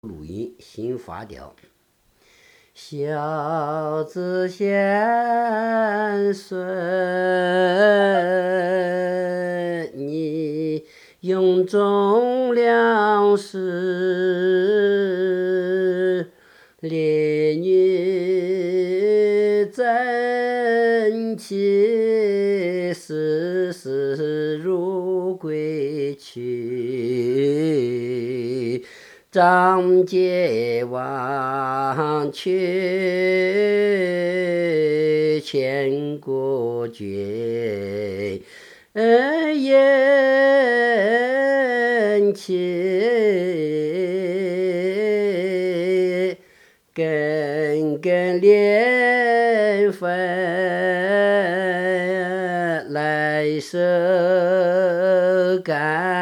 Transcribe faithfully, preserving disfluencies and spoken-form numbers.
录音新发调，小子贤孙，你用重粮食，烈女真妻，丝丝入归去。张杰忘却千古绝，燕妻根根莲粉来生干。